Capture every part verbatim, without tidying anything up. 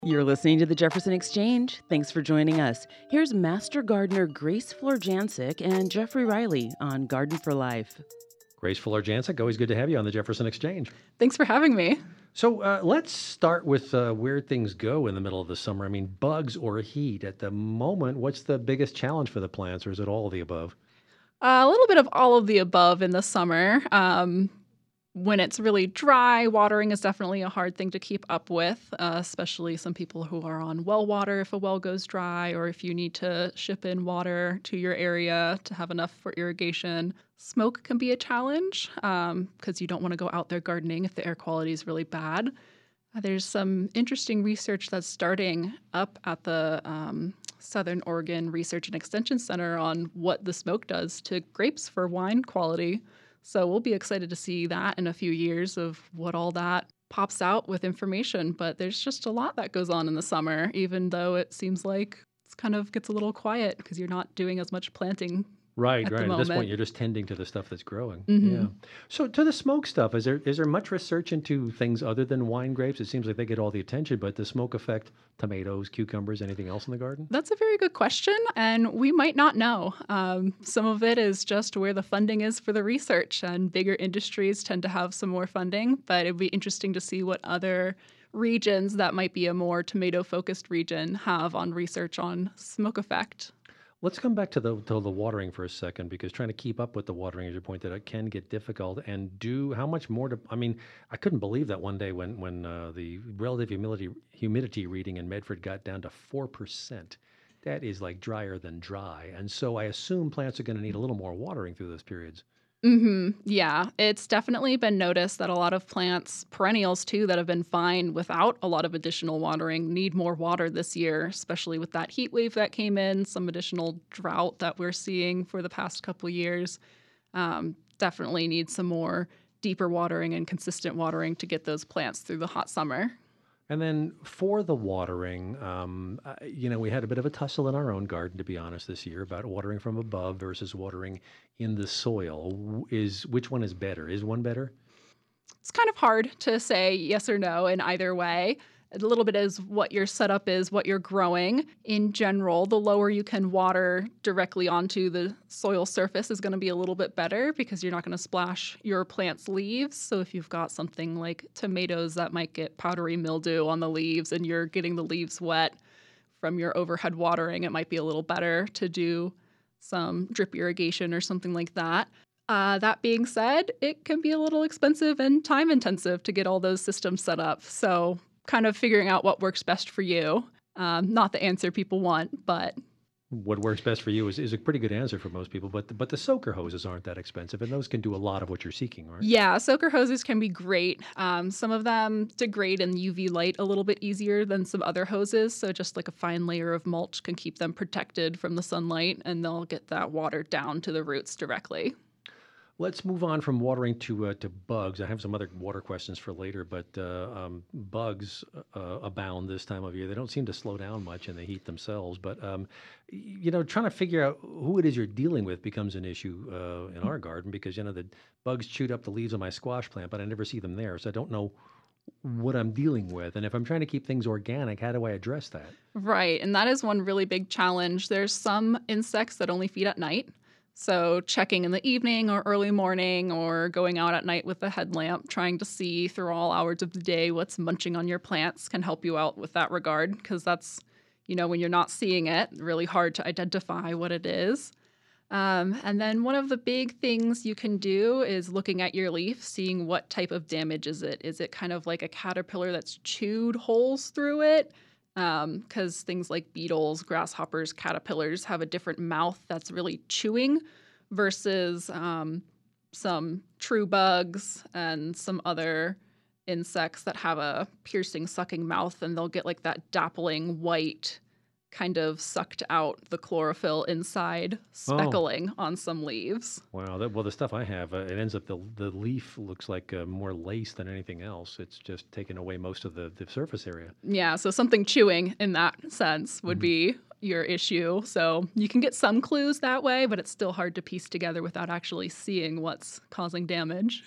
You're listening to the Jefferson Exchange. Thanks for joining us. Here's Master Gardener Grace Florjancic and Jeffrey Riley on Garden for Life. Grace Florjancic, always good to have you on the Jefferson Exchange. Thanks for having me. So uh, let's start with uh, where things go in the middle of the summer. I mean, bugs or heat. At the moment, what's the biggest challenge for the plants, or is it all of the above? Uh, a little bit of all of the above in the summer. Um, when it's really dry, watering is definitely a hard thing to keep up with, uh, especially some people who are on well water if a well goes dry, or if you need to ship in water to your area to have enough for irrigation. Smoke can be a challenge because um, you don't want to go out there gardening if the air quality is really bad. Uh, there's some interesting research that's starting up at the um, Southern Oregon Research and Extension Center on what the smoke does to grapes for wine quality. So we'll be excited to see that in a few years of what all that pops out with information. But there's just a lot that goes on in the summer, even though it seems like it kind of gets a little quiet because you're not doing as much planting. Right, at right. the At this moment. point, you're just tending to the stuff that's growing. Mhm. Yeah. So to the smoke stuff, is there is there much research into things other than wine grapes? It seems like they get all the attention, but the smoke affect tomatoes, cucumbers, anything else in the garden? That's a very good question, and we might not know. Um, some of it is just where the funding is for the research, and bigger industries tend to have some more funding, but it'd be interesting to see what other regions that might be a more tomato-focused region have on research on smoke effect. Let's come back to the to the watering for a second, because trying to keep up with the watering, as you pointed out, can get difficult. And do how much more to? I mean, I couldn't believe that one day when when uh, the relative humidity humidity reading in Medford got down to four percent. That is like drier than dry, and so I assume plants are going to need a little more watering through those periods. hmm Yeah, it's definitely been noticed that a lot of plants, perennials too, that have been fine without a lot of additional watering need more water this year, especially with that heat wave that came in, some additional drought that we're seeing for the past couple years. Um, definitely need some more deeper watering and consistent watering to get those plants through the hot summer. And then for the watering, um, uh, you know, we had a bit of a tussle in our own garden, to be honest, this year about watering from above versus watering in the soil. W- Is which one is better? Is one better? It's kind of hard to say yes or no in either way. A little bit is what your setup is, what you're growing. In general, the lower you can water directly onto the soil surface is going to be a little bit better because you're not going to splash your plant's leaves. So if you've got something like tomatoes that might get powdery mildew on the leaves and you're getting the leaves wet from your overhead watering, it might be a little better to do some drip irrigation or something like that. Uh, that being said, it can be a little expensive and time intensive to get all those systems set up. So kind of figuring out what works best for you. Um, not the answer people want, but What works best for you is, is a pretty good answer for most people, but the, but the soaker hoses aren't that expensive, and those can do a lot of what you're seeking, right? yeah, soaker hoses can be great. Um, some of them degrade in U V light a little bit easier than some other hoses. So just like a fine layer of mulch can keep them protected from the sunlight, and they'll get that water down to the roots directly. Let's move on from watering to uh, to bugs. I have some other water questions for later, but uh, um, bugs uh, abound this time of year. They don't seem to slow down much in the heat themselves. But um, y- you know, trying to figure out who it is you're dealing with becomes an issue uh, in our garden, because you know the bugs chewed up the leaves of my squash plant, but I never see them there, so I don't know what I'm dealing with. And if I'm trying to keep things organic, how do I address that? Right, and that is one really big challenge. There's some insects that only feed at night. So checking in the evening or early morning or going out at night with a headlamp, trying to see through all hours of the day what's munching on your plants can help you out with that regard, because that's, you know, when you're not seeing it, really hard to identify what it is. Um, and then one of the big things you can do is looking at your leaf, seeing what type of damage is it. Is it kind of like a caterpillar that's chewed holes through it? Because things like beetles, grasshoppers, caterpillars have a different mouth that's really chewing versus um, some true bugs and some other insects that have a piercing, sucking mouth, and they'll get like that dappling white kind of sucked out the chlorophyll inside, Oh, speckling on some leaves. wow. That, well, the stuff I have, uh, it ends up the the leaf looks like uh, more lace than anything else. It's just taken away most of the, the surface area. Yeah, so something chewing in that sense would Mhm. be your issue. So you can get some clues that way, but it's still hard to piece together without actually seeing what's causing damage.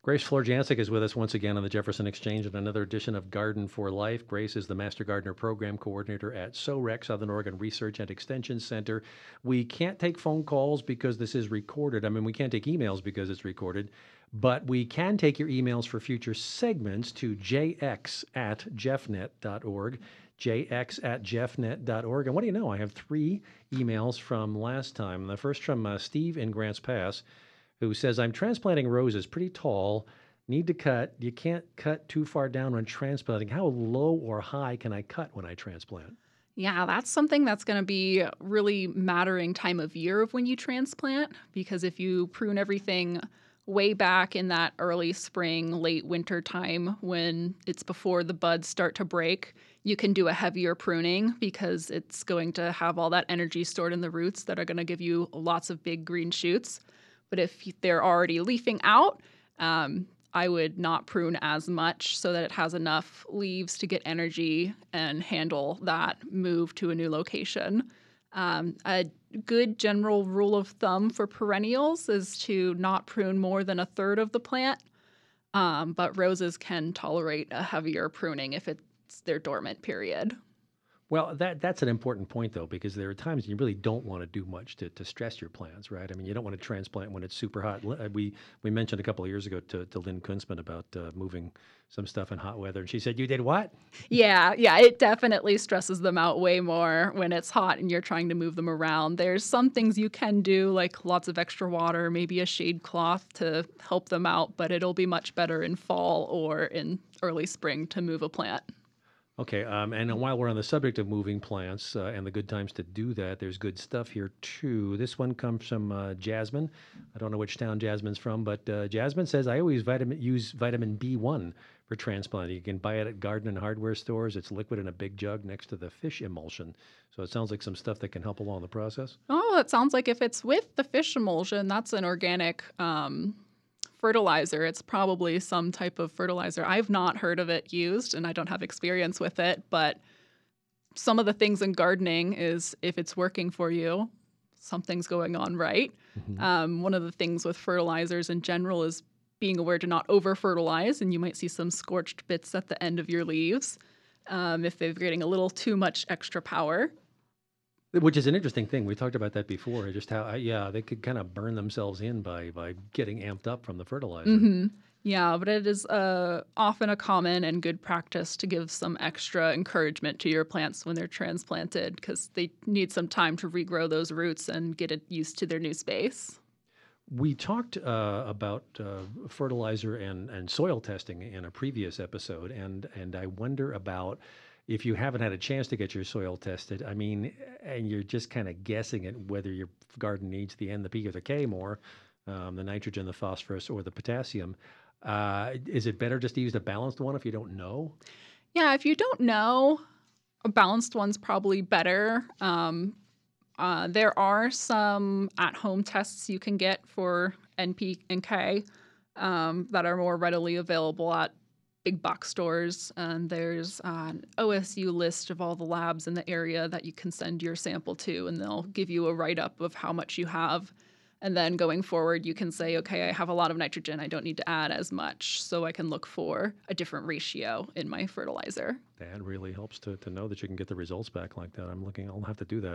Grace Florjancic is with us once again on the Jefferson Exchange in another edition of Garden for Life. Grace is the Master Gardener Program Coordinator at S O R E C, Southern Oregon Research and Extension Center. We can't take phone calls because this is recorded. I mean, we can't take emails because it's recorded, but we can take your emails for future segments to j x at jeffnet dot org. j x at jeffnet dot org. And what do you know? I have three emails from last time. The first from uh, Steve in Grants Pass, who says, I'm transplanting roses pretty tall, need to cut. You can't cut too far down when transplanting. How low or high can I cut when I transplant? Yeah, that's something that's going to be really mattering time of year of when you transplant, because if you prune everything way back in that early spring, late winter time when it's before the buds start to break, you can do a heavier pruning because it's going to have all that energy stored in the roots that are going to give you lots of big green shoots. But if they're already leafing out, um, I would not prune as much so that it has enough leaves to get energy and handle that move to a new location. Um, a good general rule of thumb for perennials is to not prune more than a third of the plant, um, but roses can tolerate a heavier pruning if it's their dormant period. Well, that that's an important point, though, because there are times you really don't want to do much to, to stress your plants, right? I mean, you don't want to transplant when it's super hot. Li- uh, We we mentioned a couple of years ago to, to Lynn Kunzman about uh, moving some stuff in hot weather, and she said, you did what? Yeah, yeah, it definitely stresses them out way more when it's hot and you're trying to move them around. There's some things you can do, like lots of extra water, maybe a shade cloth to help them out, but it'll be much better in fall or in early spring to move a plant. Okay, um, and while we're on the subject of moving plants uh, and the good times to do that, there's good stuff here too. This one comes from uh, Jasmine. I don't know which town Jasmine's from, but uh, Jasmine says, I always vitamin, use vitamin B one for transplanting. You can buy it at garden and hardware stores. It's liquid in a big jug next to the fish emulsion. So it sounds like some stuff that can help along the process. Oh, it sounds like if it's with the fish emulsion, that's an organic um, fertilizer. It's probably some type of fertilizer. I've not heard of it used and I don't have experience with it, but some of the things in gardening is if it's working for you, something's going on right. Mm-hmm. Um, one of the things with fertilizers in general is being aware to not over-fertilize, and you might see some scorched bits at the end of your leaves um, if they're getting a little too much extra power. Which is an interesting thing. We talked about that before, just how, yeah, they could kind of burn themselves in by, by getting amped up from the fertilizer. Mm-hmm. Yeah, but it is uh, often a common and good practice to give some extra encouragement to your plants when they're transplanted because they need some time to regrow those roots and get it used to their new space. We talked uh, about uh, fertilizer and, and soil testing in a previous episode, and, and I wonder about if you haven't had a chance to get your soil tested, I mean, and you're just kind of guessing at whether your garden needs the N, the P, or the K more, um, the nitrogen, the phosphorus, or the potassium, uh, is it better just to use the balanced one if you don't know? Yeah, if you don't know, a balanced one's probably better. Um, uh, there are some at-home tests you can get for N, P, and K um, that are more readily available at big box stores, and there's an O S U list of all the labs in the area that you can send your sample to, and they'll give you a write-up of how much you have. And then going forward, you can say, okay, I have a lot of nitrogen. I don't need to add as much, so I can look for a different ratio in my fertilizer. That really helps to, to know that you can get the results back like that. I'm looking, I'll have to do that.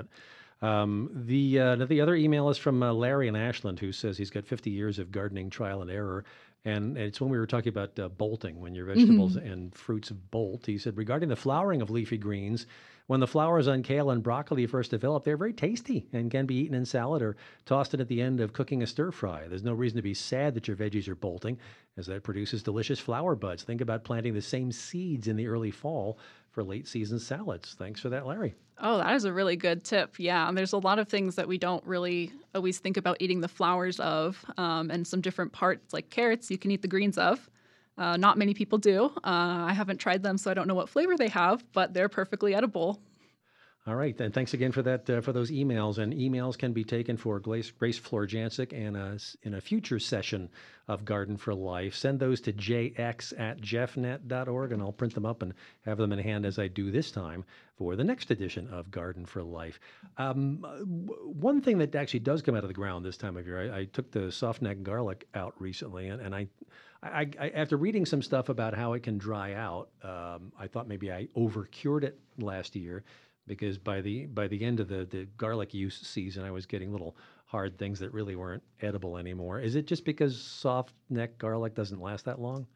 Um, the uh, the other email is from uh, Larry in Ashland, who says he's got fifty years of gardening trial and error. And it's when we were talking about uh, bolting, when your vegetables mm-hmm. and fruits bolt. He said, regarding the flowering of leafy greens, when the flowers on kale and broccoli first develop, they're very tasty and can be eaten in salad or tossed in at the end of cooking a stir fry. There's no reason to be sad that your veggies are bolting, as that produces delicious flower buds. Think about planting the same seeds in the early fall for late season salads. Thanks for that, Larry. Oh, that is a really good tip. Yeah, and there's a lot of things that we don't really always think about eating the flowers of, um, and some different parts like carrots you can eat the greens of. Uh, not many people do. Uh, I haven't tried them, so I don't know what flavor they have, but they're perfectly edible. All right, then. Thanks again for that, uh, for those emails. And emails can be taken for Grace, Grace Florjancic and a, in a future session of Garden for Life. Send those to j x at jeffnet dot org, and I'll print them up and have them in hand as I do this time for the next edition of Garden for Life. Um, one thing that actually does come out of the ground this time of year, I, I took the soft neck garlic out recently, and, and I, I, I, after reading some stuff about how it can dry out, um, I thought maybe I over cured it last year because by the by the end of the, the garlic use season, I was getting little hard things that really weren't edible anymore. Is it just because soft neck garlic doesn't last that long?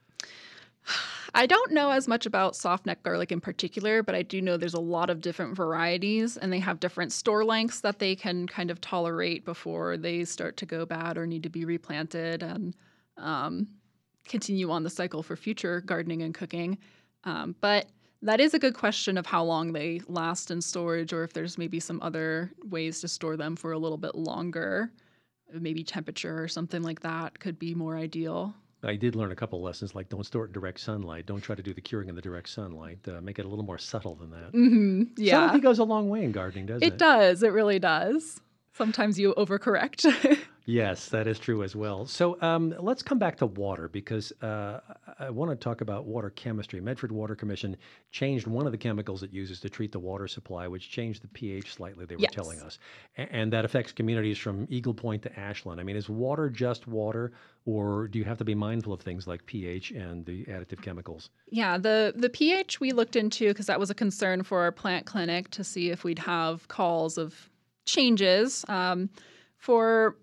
I don't know as much about soft neck garlic in particular, but I do know there's a lot of different varieties and they have different store lengths that they can kind of tolerate before they start to go bad or need to be replanted and um, continue on the cycle for future gardening and cooking. Um, but that is a good question of how long they last in storage or if there's maybe some other ways to store them for a little bit longer. Maybe temperature or something like that could be more ideal. I did learn a couple lessons, like don't store it in direct sunlight. Don't try to do the curing in the direct sunlight. Uh, make it a little more subtle than that. Mm-hmm. Yeah. Subtlety goes a long way in gardening, doesn't it? It does. It really does. Sometimes you overcorrect. Yes, that is true as well. So um, let's come back to water because uh, I want to talk about water chemistry. Medford Water Commission changed one of the chemicals it uses to treat the water supply, which changed the pH slightly, they were Yes. telling us. A- And that affects communities from Eagle Point to Ashland. I mean, is water just water, or do you have to be mindful of things like pH and the additive chemicals? Yeah, the the pH we looked into because that was a concern for our plant clinic to see if we'd have calls of changes. Um, for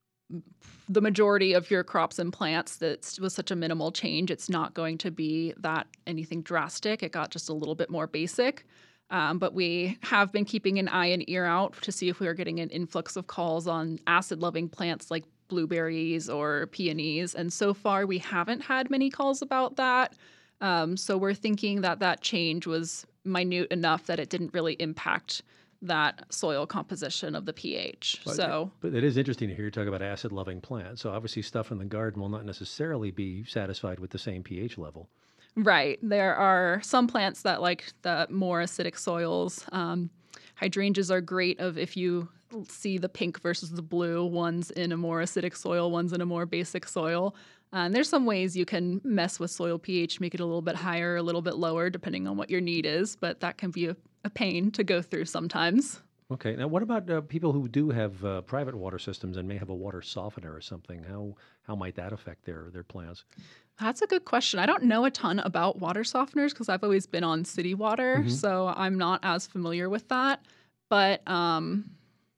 the majority of your crops and plants, that was such a minimal change. It's not going to be that anything drastic. It got just a little bit more basic. Um, but we have been keeping an eye and ear out to see if we are getting an influx of calls on acid-loving plants like blueberries or peonies. And so far, we haven't had many calls about that. Um, so we're thinking that that change was minute enough that it didn't really impact that soil composition of the pH. But, so, but it is interesting to hear you talk about acid-loving plants. So obviously stuff in the garden will not necessarily be satisfied with the same pH level. right, there are some plants that like the more acidic soils. Um, hydrangeas are great of if you see the pink versus the blue, one's in a more acidic soil, one's in a more basic soil. Uh, and there's some ways you can mess with soil pH, make it a little bit higher, a little bit lower, depending on what your need is, but that can be a, a pain to go through sometimes. Okay. Now, what about uh, people who do have uh, private water systems and may have a water softener or something? How how might that affect their their plants? That's a good question. I don't know a ton about water softeners because I've always been on city water, Mhm. so I'm not as familiar with that. But um,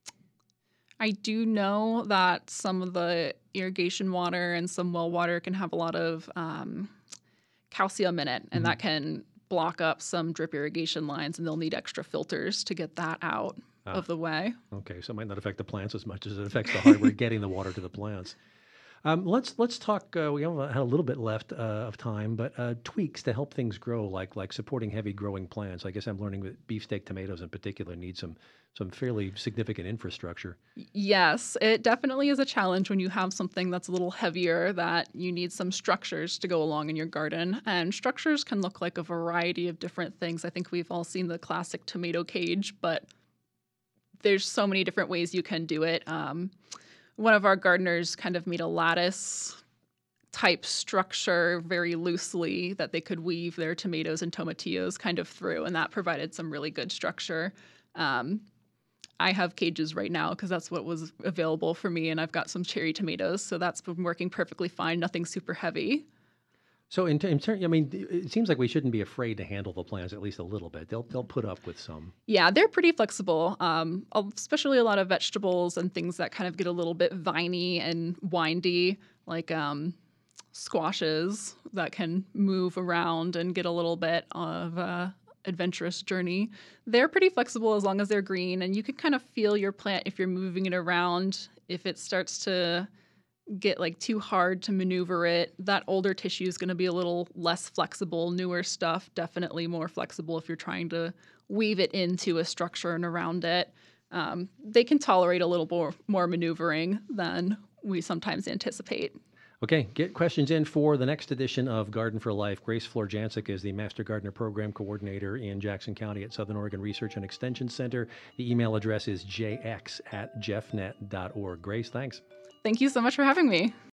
I do know that some of the irrigation water and some well water can have a lot of um, calcium in it, and Mhm. that can block up some drip irrigation lines, and they'll need extra filters to get that out Ah. of the way. Okay, so it might not affect the plants as much as it affects the hardware getting the water to the plants. Um, let's let's talk. Uh, we have had a little bit left uh, of time, but uh, tweaks to help things grow, like like supporting heavy growing plants. I guess I'm learning that beefsteak tomatoes in particular need some some fairly significant infrastructure. Yes, it definitely is a challenge when you have something that's a little heavier that you need some structures to go along in your garden. And structures can look like a variety of different things. I think we've all seen the classic tomato cage, but there's so many different ways you can do it. Um, one of our gardeners kind of made a lattice type structure very loosely that they could weave their tomatoes and tomatillos kind of through, and that provided some really good structure. Um, I have cages right now because that's what was available for me, and I've got some cherry tomatoes, so that's been working perfectly fine. Nothing super heavy. So in, in turn, I mean, it seems like we shouldn't be afraid to handle the plants at least a little bit. They'll they'll put up with some. Yeah, they're pretty flexible, um, especially a lot of vegetables and things that kind of get a little bit viney and windy, like um, squashes that can move around and get a little bit of a adventurous journey. They're pretty flexible as long as they're green, and you can kind of feel your plant if you're moving it around. If it starts to get like too hard to maneuver it, that older tissue is going to be a little less flexible. Newer stuff definitely more flexible if you're trying to weave it into a structure and around it. Um, they can tolerate a little more, more maneuvering than we sometimes anticipate. Okay, get questions in for the next edition of Garden for Life. Grace Florjancic is the Master Gardener Program Coordinator in Jackson County at Southern Oregon Research and Extension Center. The email address is j x at jeffnet dot org. Grace, thanks. Thank you so much for having me.